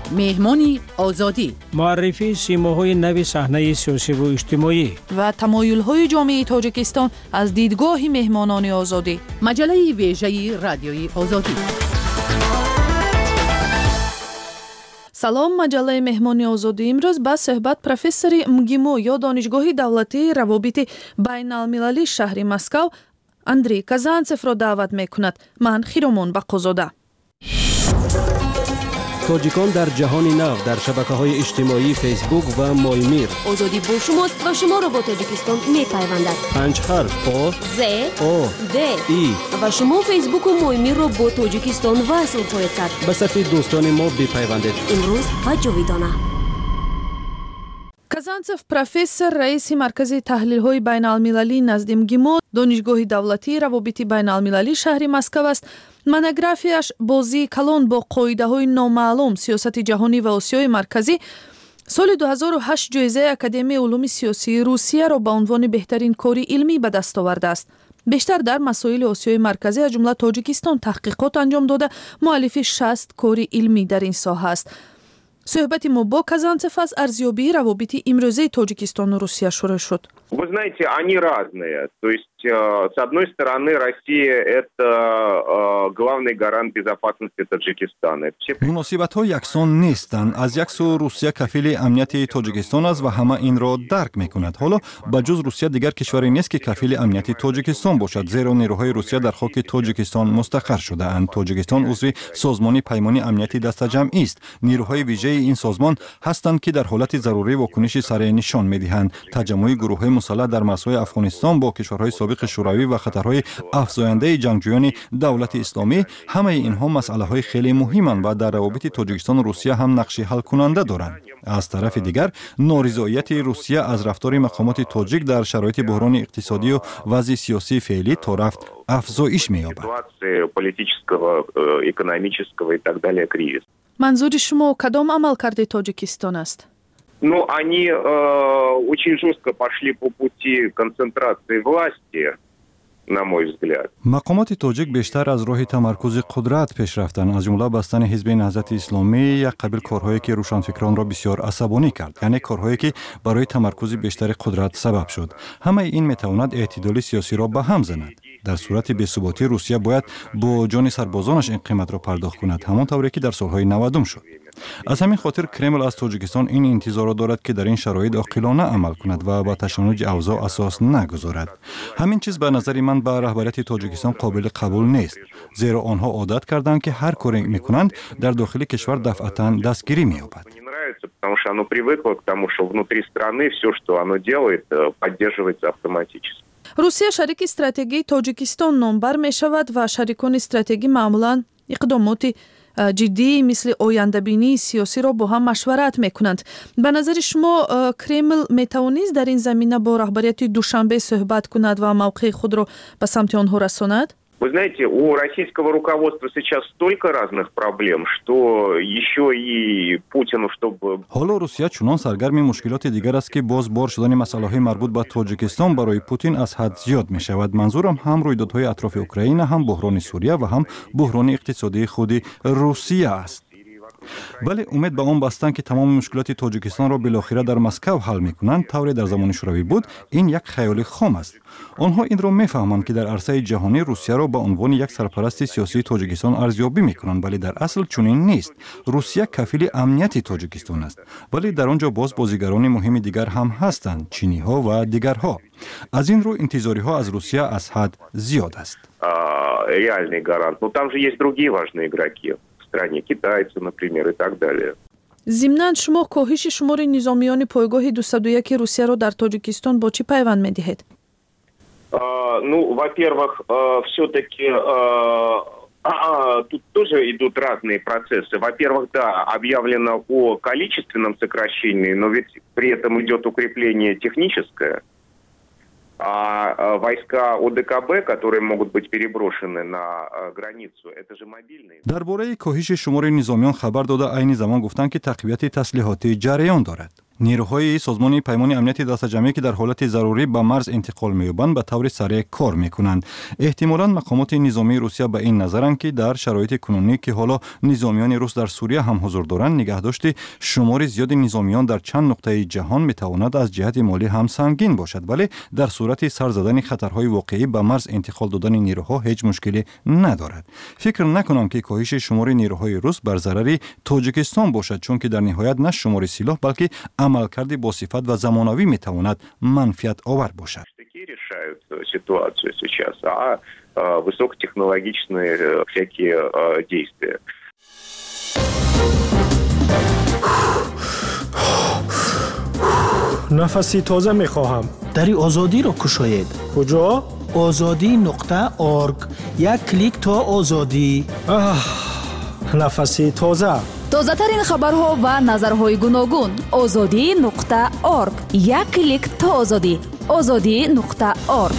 مهمانی آزادی، معرفی سیماهای نو صحنه سیاسی و اجتماعی و تمایل‌های جامعه تاجیکستان از دیدگاه مهمانان آزادی. مجله ویژه رادیوی آزادی. سلام، مجله مهمانی آزادی امروز با صحبت پروفسور مگیمو یا دانشگاه دولتی روابط بین المللی شهر مسکو اندری казанцев را دعوت می‌کند. من خیرمان بقازاده. تاجیکان در جهان نو در شبکه‌های اجتماعی فیسبوک و مایمیر. آزادی با شماست و شما را با تاجیکستان می‌پیوندد. 5 حرف آ ز او د ای و شما فیسبوک و مایمیر را با تاجیکستان وصل خواهید کرد. به صفحه دوستان ما بپیوندید. امروز و جاویدانه. казанцев профессор, раиси маркази таҳлилҳои байналмилалӣ назди МГИМО, донишгоҳи давлатии равобити байналмилалӣ шаҳри Москав аст. монографияш бозии калон бо қоидаҳои номаълум, сиёсати ҷаҳонӣ ва Осиёи марказӣ соли 2008 ҷоизаи Академияи улуми сиёсии Русияро ба унвони беҳтарин кори илмӣ ба даст овардааст. бештар дар масоили Осиёи марказӣ аз ҷумла Тоҷикистон таҳқиқот анҷом дода муаллифи 60 кори илмӣ дар ин соҳа аст. Суҳбати мо бо казанцев аз арзёбии равобити имрӯзаи Тоҷикистону Русия шурӯъ шуд. Вы знаете, они разные. То есть, с одной стороны, Россия – это главный гарант безопасности Таджикистана. муносибатҳо яксон нестанд. аз як сӯ Русия кафили амнияти Тоҷикистон аст ва ҳама инро дарк мекунад. ҳоло ба ҷуз Русия дигар кишваре нест ки кафили амнияти Тоҷикистон бошад, зеро нерӯҳои Русия дар хоки Тоҷикистон мустақар шудаанд. Тоҷикистон узви созмони паймони амнияти дастаҷамъист. нерӯҳои вижаи ин созмон ҳастанд ки дар ҳолати зарурӣ вокуниши сареъ нишон медиҳанд. таҷаммӯи гурӯҳҳои мусаллаҳ дар марзҳои Афғонистон бо кишварҳои собиқи шӯравӣ ва хатарҳои афзояндаи ҷангҷӯёни давлати исломӣ, ҳамаи инҳо масъалаҳои хеле муҳиманд ва дар равобити Тоҷикистону Русия ҳам нақши ҳалкунанда доранд. аз тарафи дигар, норизоияти Русия аз рафтори мақомоти тоҷик дар шароити буҳрони иқтисодию вазъи сиёсии феълӣ то рафт афзоиш меёбад. манзури шумо кадом амалкарди Тоҷикистон аст? Ну, они очень жестко пошли по пути концентрации власти, на мой взгляд. мақомоти тоҷик бештар аз роҳи тамаркузи қудрат пеш рафтанд, аз ҷумла бастани ҳизби наҳзати исломӣ, як қабил корҳое ки рӯшанфикронро бисёр асабонӣ кард, яъне корҳое ки барои тамаркузи бештари қудрат сабаб шуд. ҳамаи ин метавонад эътидоли сиёсиро ба ҳам занад. дар сурати бесуботӣ Русия бояд бо ҷони сарбозонаш ин қиматро пардохт кунад, ҳамон тавре ки дар солҳои 90 шуд. аз ҳамин хотир Кремл аз Тоҷикистон ин интизорро дорад ки дар ин шароит оқилона амал кунад ва ба ташаннуҷи авзо асос нагузорад. ҳамин чиз ба назари ман ба раҳбарияти Тоҷикистон қобили қабул нест, зеро онҳо одат карданд ки ҳар коре мекунанд дар дохили кишвар дафъатан дастгирӣ меёбад. Потому что оно привыкло к тому, что внутри страны все, что оно делает, поддерживается автоматически. русия шарики стратегии Тоҷикистон номбар мешавад ва шарикони стратегӣ маъмулан иқдомоти ҷиддии мисли ояндабинии сиёсиро бо ҳам машварат мекунанд. ба назари шумо Кремл метавонист дар ин замина бо раҳбарияти Душанбе суҳбат кунад ва мавқеи худро ба самти онҳо расонад? Вы знаете, у российского руководства сейчас столько разных проблем, что еще и Путину, чтобы... ҳоло Русия чунон саргарми мушкилоти дигар аст ки боз бор шудани масъалаҳои марбут ба Тоҷикистон барои Путин аз ҳад зиёд мешавад. манзурам ҳам рӯйдодҳои атрофи Украина, ҳам буҳрони Сурия ва ҳам буҳрони иқтисодии худи Русия аст. вале умед ба он бастанд ки тамоми мушкилоти Тоҷикистонро билохира дар Москав ҳал мекунанд, тавре дар замони шӯравӣ буд, ин як хаёли хом аст. онҳо инро мефаҳманд ки дар арсаи ҷаҳонӣ Русияро ба унвони як сарпарасти сиёсии Тоҷикистон арзёбӣ мекунанд, вале дар асл чунин нест. Русия кафили амнияти Тоҷикистон аст, вале дар он ҷо боз бозигарони муҳими дигар ҳам ҳастанд, чиниҳо ва дигарҳо. аз ин рӯ интизориҳо аз Русия аз ҳад зиёд аст. Реальный гарант. Но там же есть другие важные игроки. стране, китайцы, например, и так далее. зимнан шумо коҳиши шумори низомиёни пойгоҳи 201 Русияро дар Тоҷикистон бо чӣ пайванд медиҳед? Ну, во-первых, все-таки тут тоже идут разные процессы. Во-первых, да, объявлено о количественном сокращении, но ведь при этом идет укрепление техническое. А войска ОДКБ, которые могут быть переброшены на границу, это же мобильные. Дар бораи коҳиши шумори низомиён хабар дода айни замон гуфтанд ки тақвияти таслиҳотӣ ҷараён дорад. نیروهای سازمان پیمان امنیت دسته‌جمعی که در حالت ضروری به مرز انتقال می‌یابند به طور سریع کار می‌کنند. احتمالاً مقامات نظامی روسیه به این نظرند که در شرایط کنونی که حالا نظامیان روس در سوریه هم حضور دارند، نگهداشت شمار زیاد نظامیان در چند نقطه جهان می‌تواند از جهت مالی هم سنگین باشد، ولی در صورت سر زدن خطرهای واقعی به مرز انتقال دادن نیروها هیچ مشکلی ندارد. فکر نکنم که کاهش شمار نیروهای روس بر ضرر تاجیکستان باشد، چون که در نهایت نه شمار سلاح بلکه عملکرد با صفت و زمانوی میتواند منفعت آور باشد. Решают ситуацию сейчас, а высокотехнологичные всякие действия. نفسی تازه میخواهم. دری آزادی را کشاید. کجا؟ azadi.org. یک کلیک تا آزادی. نفسی تازه. تازه‌ترین خبرها و نظرهای گوناگون. azadi.org. یک کلیک تا آزادی. azadi.org.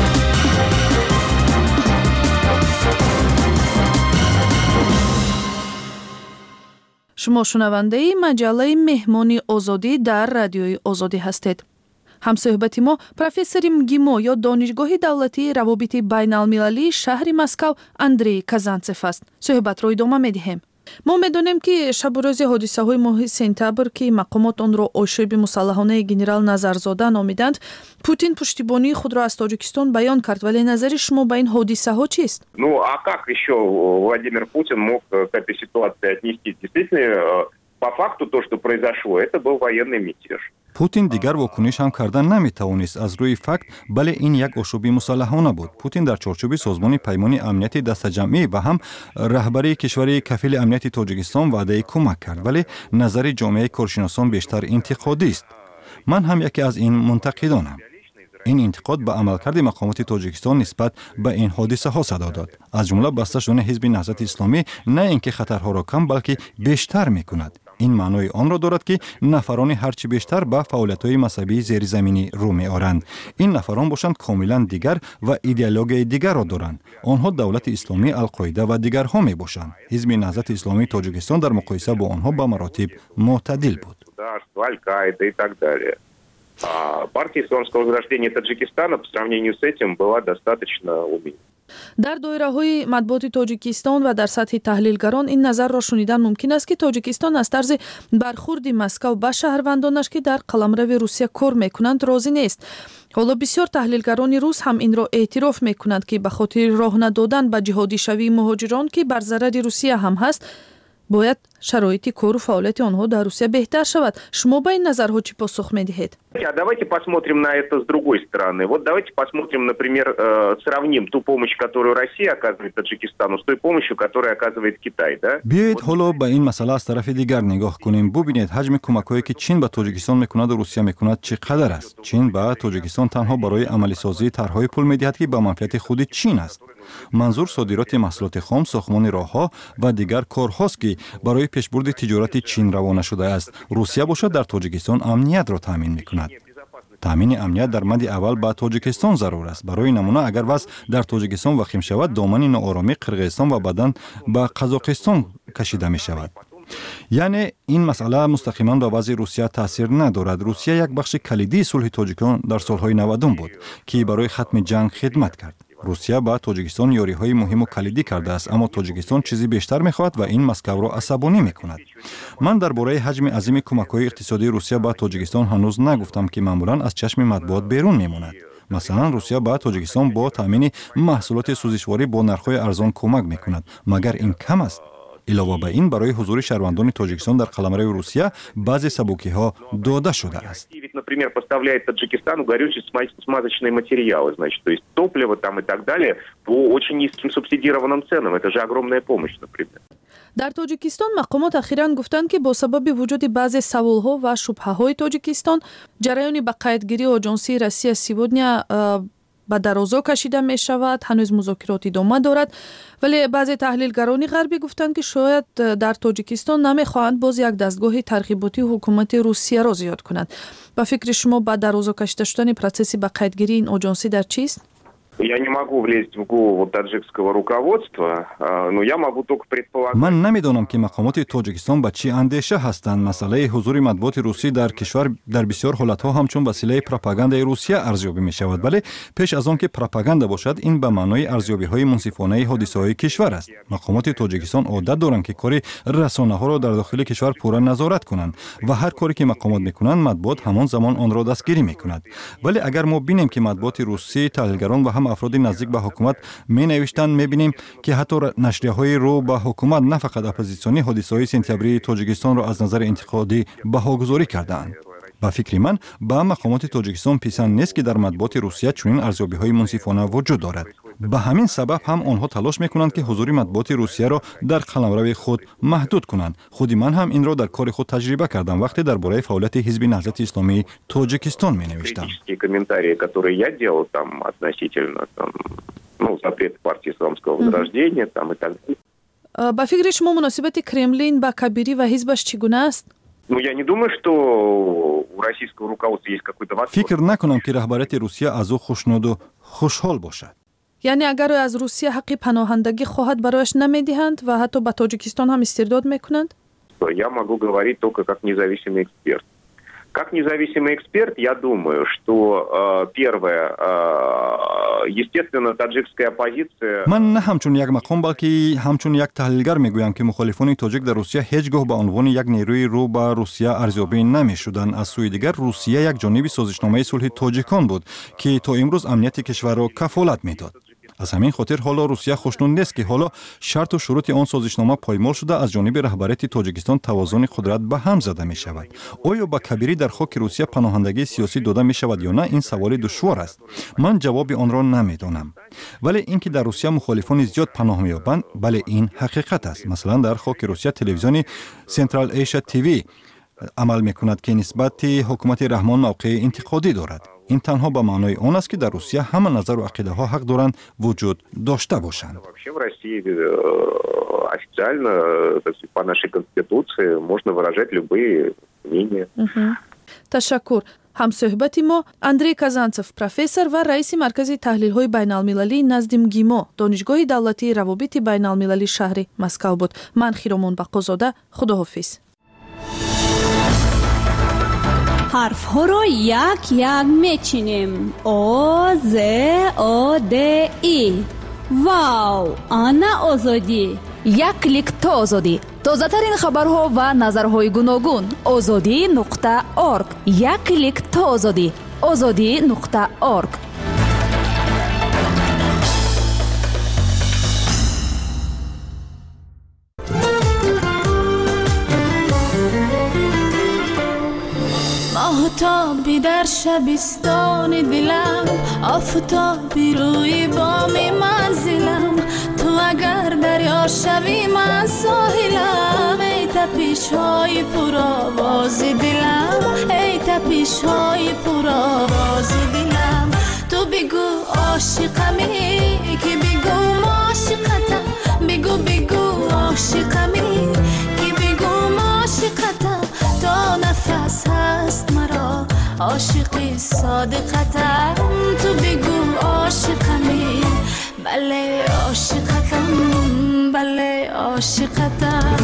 شما شنونده مجله مهمانی آزادی در رادیوی آزادی هستید. همصحبت ما پروفسور МГИМО یا دانشگاه دولتی روابط بین المللی شهر مسکو اندری کازانتسف است. صحبت را ادامه می‌دهیم. ما می‌دانیم که شب و روز حادثه‌های ماه سپتامبر که مقامات آن را آشوب مسلحانه گنرال نظرزاده نامیدند، پوتین پشتیبانی خود را از تاجیکستان بیان کرد، ولی نظر شما به این حادثه‌ها چیست؟ Ну, а как еще Владимир Путин мог к этой ситуации отнестись? Действительно, по факту то, что произошло, это был военный мятеж. پوتین دیگر واکنش هم کردن نمیتوانست از روی فکت، بله این یک آشوب مسلحانه بود. پوتین در چارچوب سازمان پیمان امنیت دسته‌جمعی و هم رهبری کشور کفیل امنیت تاجیکستان وعده کمک کرد، ولی نظر جامعه کارشناسان بیشتر انتقادی است. من هم یکی از این منتقدانم. این انتقاد به عملکرد مقامات تاجیکستان نسبت به این حادثه ها صدا داد. از جمله بسته شدن حزب نهضت اسلامی نه اینکه خطرها را کم بلکه بیشتر میکند. این معنای آن را دارد که نفران هرچی بیشتر به فعالیت‌های مذهبی زیرزمینی رو می‌آورند. این نفران باشند کاملا دیگر و ایدئولوژی دیگر را دارند. آنها دولت اسلامی، القاعده و دیگرها میباشند. حزب نهضت اسلامی تاجیکستان در مقایسه با آنها به مراتب معتدل بود. Партия исламского возрождения Таджикистана по сравнению с этим была достаточно умеренной. در دایره‌های مطبوعات تاجیکستان و در سطح تحلیلگران این نظر را شنیدن ممکن است که تاجیکستان از طرز برخورد مسکو به شهروندانش که در قلمرو روسیه کار میکنند راضی نیست. حالا بسیار تحلیلگران روس هم این را اعتراف میکنند که به خاطر راه ندادن به جهادی شوی مهاجران که بر ضرر روسیه هم هست، باید شرایط کار و فعالیت آنها در روسیه بهتر شود. شما با این نظرها چی پاسخ میدهید؟ Давайте посмотрим на это с другой стороны. Вот давайте посмотрим, например, сравним ту помощь, которую Россия оказывает Таджикистану, с той помощью, которую оказывает Китай, да? بیایید حالا به این مسئله از طرف دیگر نگاه کنیم. ببینید حجم کمک‌هایی که چین به تاجیکستان میکند و روسیه میکند چقدر است. چین به تاجیکستان تنها برای عملی سازی طرح‌های پول میدهد که به منفعت خود چین است. منظور صادرات محصولات خام، ساختمان راه‌ها و دیگر کارهاست که برای پیشبرد تجارت چین روانه شده است. روسیه باشد در تاجیکستان امنیت را تامین میکند. تامین امنیت در مد اول به تاجیکستان ضرور است. برای نمونه اگر وضع در تاجیکستان وخیم شود، دامن ناآرامی قرقیزستان و بعداً به قزاقستان کشیده می شود. یعنی این مسئله مستقیما به وضع روسیه تاثیر ندارد. روسیه یک بخش کلیدی صلح تاجیکستان در سالهای 90 بود که برای ختم جنگ خدمت کرد. روسیه با تاجیکستان یاری‌های مهم و کلیدی کرده است، اما تاجیکستان چیزی بیشتر می‌خواهد و این مسکو را عصبانی می‌کند. من درباره حجم عظیم کمک‌های اقتصادی روسیه با تاجیکستان هنوز نگفتم که معمولاً از چشم مطبوعات بیرون می‌ماند. مثلا روسیه با تاجیکستان با تامین محصولات سوزشواری با نرخ‌های ارزان کمک می‌کند. مگر این کم است؟ علاوه بر این برای حضور شهروندان تاجیکستان در قلمرو روسیه بعضی سبوکی‌ها داده شده است. Например, поставляет Таджикистану горючие смазочные материалы, значит, то есть топливо там и так далее по очень низким субсидированным ценам. Это же огромная помощь, например. در تاجیکستان مقامات اخیراً گفتند که با سبب وجود بعضی سوالها و شبهه‌های تاجیکستان، جریان به قیدگیری آژانسی روسیه سیودنیا به درازا کشیده می شود. هنوز مذاکرات ادامه دارد، ولی بعضی تحلیلگران غربی گفتند که شاید در تاجیکستان نمیخواهند باز یک دستگاه ترغیباتی حکومت روسیه را زیاد کنند. با فکر شما با درازا کشیده شدن پروسس به قیدگیری این آژانسی در چیست؟ Я не могу влезть в голову таджикского руководства, но я могу только предполагать. من نمیدونم که مقامات تاجیکستان به چی اندیشه هستند. مسئله حضور مطبوعات روسی در کشور در بسیار حالتها همچون وسیله پروپاگاندای روسیه ارزیابی می شود، ولی پیش از آن که پروپاگاندا باشد این به معنای ارزیابی های منصفانه حادثه های کشور است. مقامات تاجیکستان عادت دارند که کار رسانه ها را در داخل کشور پورا نظارت کنند و هر کاری که مقامات میکنند مطبوعات همان زمان آن را دستگیری میکند. ولی اگر ما بینیم که مطبوعات روسی، تحلیلگران و هم افراد نزدیک به حکومت می نوشتند، میبینیم که حتی نشریه‌های رو به حکومت نه فقط اپوزیسیونی حادثه‌های سپتامبری تاجیکستان را از نظر انتقادی بهاگذاری کردند. با فکر من با مقامات تاجیکستان پسند نیست که در مطبوعات روسیه چنین ارزیابی‌های منصفانه وجود دارد. به همین سبب هم آنها تلاش میکنند که حضور مطبوعات روسیه را در قلمرو خود محدود کنند. خود من هم این را در کار خود تجربه کردم وقتی درباره فعالیت حزب نهضت اسلامی تاجیکستان می‌نوشتم. комментарии, которые я делал там относительно запрет партии исламского возрождения там и так далее. با فکر شما مناسبت کرملین با کبیری و حزبش چگونه است؟ Ну, я не думаю, что у российского руководства есть какой-то вопрос. فکر نکنم که رهبریت روسیه از او خوشنود و خوشحال باشد. یعنی اگر از روسیه حق پناهندگی خواهد برایش نمیدهند و حتی به تاجیکستان هم استرداد میکنند؟ Я могу говорить только как независимый эксперт. Как независимый эксперт, я думаю, что первое, естественно, таджикская оппозиция... من نه همچون یک مقام بلکه همچون یک تحلیلگر میگویم که مخالفان تاجیک در روسیه هیچگاه به عنوان یک نیروی رو به روسیه ارزیابی نمیشدند. از سوی دیگر روسیه یک جانب سازشنامه صلح تاجیکان بود که تا امروز امنیت کشور را کفالت میداد. از همین خاطر حالا روسیه خوشنود نیست که حالا شرط و شروط آن سازشنامه پایمال شده از جانب رهبریت تاجیکستان توازن قدرت به هم زده می شود. آیا با کبیری در خاک روسیه پناهندگی سیاسی داده می شود یا نه؟ این سوال دشوار است. من جواب آن را نمیدانم. ولی اینکه در روسیه مخالفان زیاد پناه می‌یابند، بله این حقیقت است. مثلا در خاک روسیه تلویزیون سنترال ایشیا تیوی عمل می‌کند که نسبت حکومت رحمان موقع انتقادی دارد. این تنها به معنای آن است که در روسیه همه نظر و عقیده ها حق دارند وجود داشته باشند. Вообще в России официально, так сказать, по нашей конституции можно выражать любые мнения. تشکر. همصحبت ما اندری کازانتسوف پروفسور و رئیس مرکز تحلیل‌های بین‌المللی نزد مگیمو دانشگاه دولتی روابط بین‌المللی شهر مسکو بود. من خیرمان بقازاده، خداحافظ. حرف ها رو یک یک میچینیم. او ز او د ای. واو، آنا آزادی. یک کلیک تا آزادی. تازه ترین خبرها و نظرهای گوناگون. azadi.org. یک کلیک تا آزادی. azadi.org. آفتابی در شبستان دلم، آفتابی روی بام منزلم، تو اگر دریا شوی من ساحلم، ای تپش های پر آواز دلم، ای تپش های پر آواز دلم. تو بگو عاشقمی که بگو عاشقتم، بگو بگو عاشقمی که بگو عاشقتم. تا نفس هست مرا عاشقی صادقتم، تو بگو عاشقمی. بله عاشقتم، بله عاشقتم.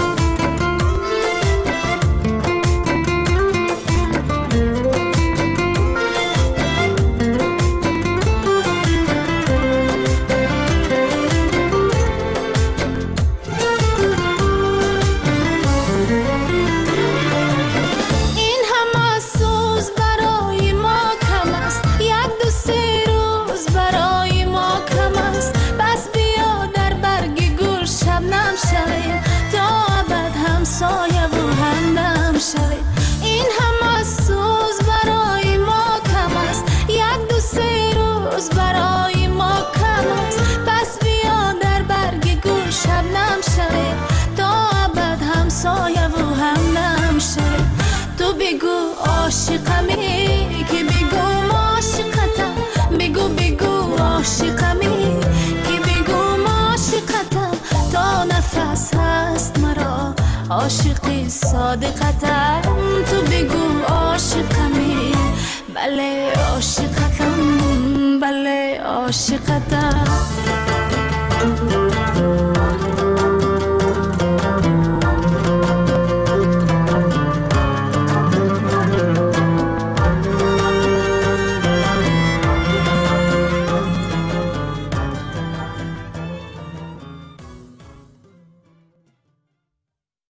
این همه سوز برای ما کم است، یک دو سه روز برای ما کم است. پس بیا در برگ گل شبنم شویم، تا ابد همسایه و همدم شویم. تو بگو عاشقمی که بگو عاشقتم، بگو بگو عاشقمی که بگو عاشقتم. تا نفس هست مرا عاشقی صادقتم، تو بگو عاشقمی. بله عاشقتم بله عاشقتم